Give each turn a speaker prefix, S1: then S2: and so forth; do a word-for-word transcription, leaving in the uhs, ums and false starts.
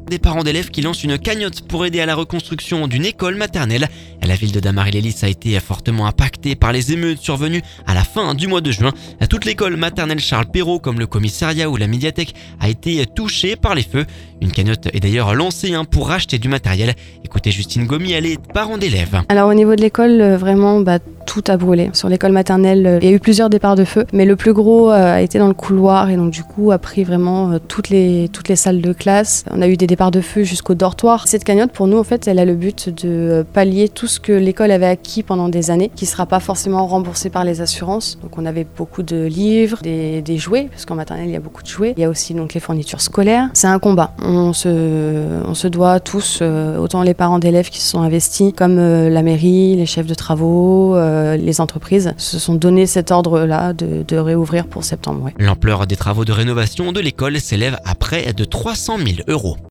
S1: Des parents d'élèves qui lancent une cagnotte pour aider à la reconstruction d'une école maternelle. La ville de Damary-lès a été fortement impactée par les émeutes survenues à la fin du mois de juin. Toute l'école maternelle Charles Perrault, comme le commissariat ou la médiathèque, a été touchée par les feux. Une cagnotte est d'ailleurs lancée hein, pour racheter du matériel. Écoutez Justine Gomy, elle est parent d'élèves.
S2: Alors au niveau de l'école, vraiment, bah, tout a brûlé. Sur l'école maternelle, il y a eu plusieurs départs de feu, mais le plus gros a été dans le couloir et donc du coup a pris vraiment toutes les, toutes les salles de classe. On a eu des départs de feu jusqu'au dortoir. Cette cagnotte, pour nous, en fait, elle a le but de pallier tout ce que l'école avait acquis pendant des années, qui ne sera pas forcément remboursé par les assurances. Donc on avait beaucoup de livres, des, des jouets, parce qu'en maternelle, il y a beaucoup de jouets. Il y a aussi donc les fournitures scolaires. C'est un combat. On se, on se doit tous, euh, autant les parents d'élèves qui se sont investis, comme euh, la mairie, les chefs de travaux, euh, les entreprises, se sont donné cet ordre-là de, de réouvrir pour septembre. Ouais.
S1: L'ampleur des travaux de rénovation de l'école s'élève à près de trois cent mille euros.